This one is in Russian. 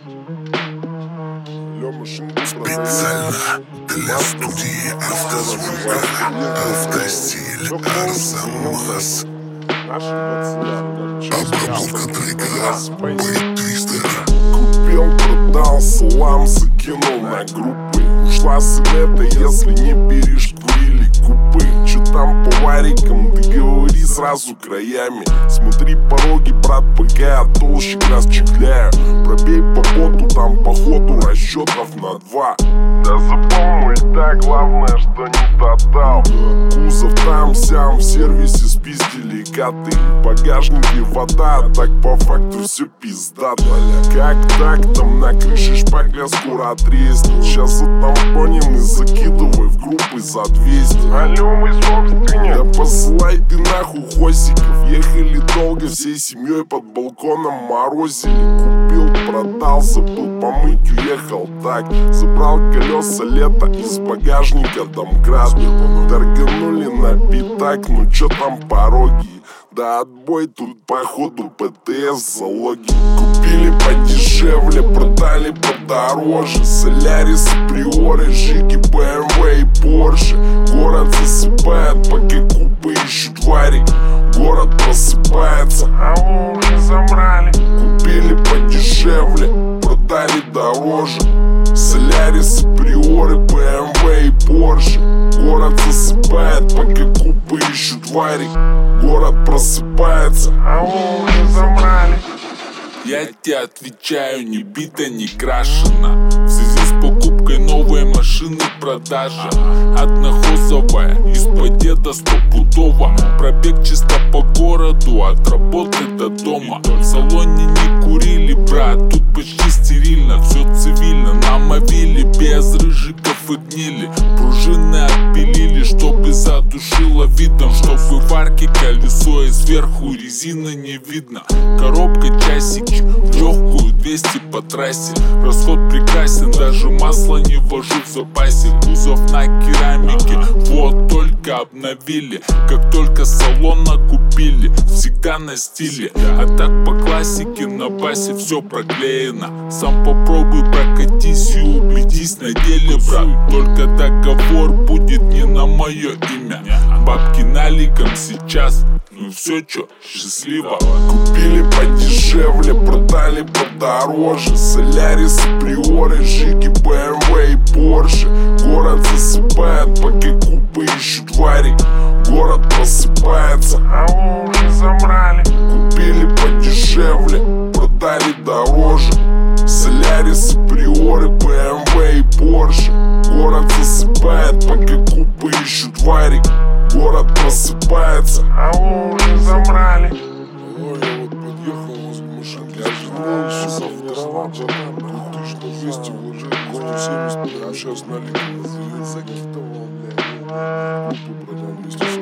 Специально для студии автозвука «Автостиль Арзамас». Обработка трека Бейт Твистер. Купил, продал, салам закинул на группы. Ушла с инета, если не перешкурили купы. Чё там по варикам, ты говори сразу краями. Смотри пороги, брат, пока я толще расчехляю. Пробей по боту, там по ходу расчетов на 2. Да запомни, да, главное, что не додал. Кузов там, сям, в сервисе спиздили коты. В багажнике вода, так по факту все пиздато. Как так, там на крыше шпакля скоро треснет. Сейчас за тампонем и закидывай в группы за 200. Алло, мой собственник. Да посылай ты нахуй хосиков. Ехали долго, всей семьей под балконом морозили. Купил, продал, забыл помыть, уехал так. Забрал колеса лета из багажника домкрат. Торганули на пятак, ну чё там пороги. Да отбой тут походу ПТС залоги. Купили подешевле, продали подороже. Солярис, Приоры, Жиги, БМВ и Порше. Город засыпает, пока купы ищут варик. Город просыпается, а вы уже забрали. Купили подешевле, продали дороже. Солярис, Приоры, БМВ и Порше. Город засыпает, пока купы ищут варик. Город просыпается, а вы уже забрали. Я тебе отвечаю, не бита, не крашена. В связи с покупкой новой машины продажа. Однохозовая, из-под деда стопудово. Пробег чисто по городу, от работы до дома. В салоне не курили, брат, тут почти стерильно. Все цивильно, на мобиле, без рыжиков и гнили. Пружины отпилили, чтобы задушило видом. Чтобы в арке колесо и сверху резины не видно. Коробка часики, в легкую 200 по трассе. Расход прекрасен, даже масло не вожу в запасе. Кузов на керамике, вот только обновили. Как только салона купили, всегда на стиле. А так по классике, на басе все проклеено. Сам попробуй прокатись и убедись на деле, брат. Только договор будет не на мое имя. Бабки наликом сейчас, ну все чё, счастливо. Купили подешевле, продали подороже. Солярис, Приоры, Жиги, БМВ и Порше. Город засыпает, пока купы ищут варик. Город просыпается, а вы уже забрали. Купили подешевле, продали дороже. Солярис, Приоры, БМВ и Порше. Город засыпает, пока купы ищут варик. Город просыпается, а вы уже забрали. Я вот подъехал возле машинки, ожидал часов в 1200 вложил, 170, прям сейчас налик закидывал, блядь, группу продал 240.